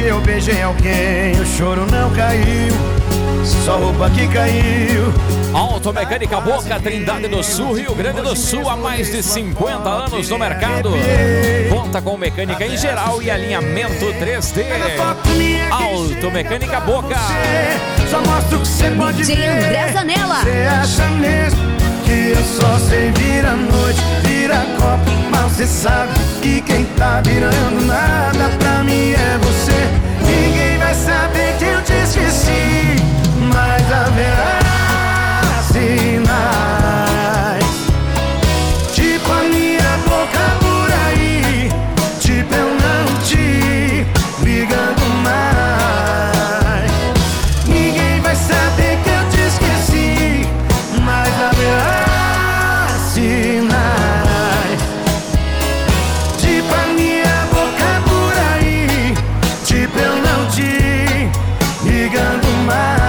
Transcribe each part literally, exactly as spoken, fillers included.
eu beijei alguém, o choro não caiu, só roupa que caiu. Automecânica Boca, Trindade do Sul, Rio Grande do Sul, há mais de cinquenta anos no mercado. Conta com mecânica em geral e alinhamento três D. Automecânica Boca. Só mostro que você pode D J André Zanella. Você acha mesmo que eu só sei vira noite, vira copo, mas você sabe que quem tá virando nada pra mim é você. Ninguém vai saber que eu te esqueci, mas haverá sinais, tipo a minha boca por aí, tipo eu não te ligando mais. Ninguém vai saber que eu te esqueci, mas haverá sinais, tipo a minha boca por aí, tipo eu não te ligando mais.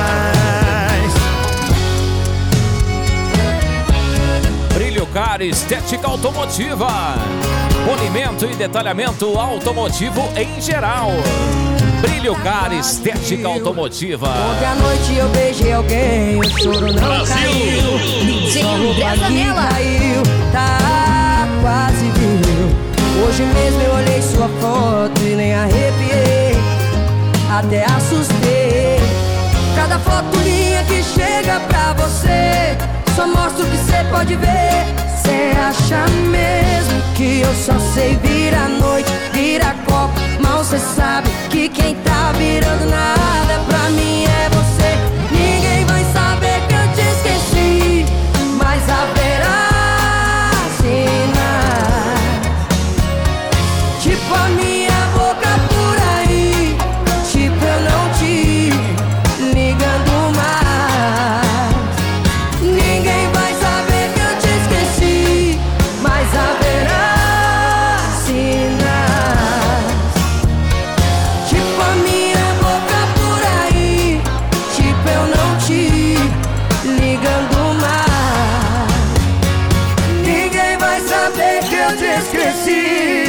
Car Estética Automotiva, polimento e detalhamento automotivo em geral. Brilho Car Estética Automotiva. Ontem à noite eu beijei alguém, o choro não Brasil. caiu. D J Só roupa André que Zanella. caiu, tá quase viu. Hoje mesmo eu olhei sua foto e nem arrepiei, até assustei. Cada foto minha que chega pra você só mostra o que cê pode ver. Cê acha mesmo que eu só sei virar noite, virar copo, mal cê sabe que quem tá virando nada pra mim é você. Ninguém vai saber que eu te esqueci, mas haverá sinais, tipo a minha boca por aí, tipo eu não te ligando mais. Ninguém vai saber que eu te esqueci, mas haverá sinais, tipo a minha boca por aí, tipo eu não te ligando mais. Ninguém vai saber que eu te esqueci,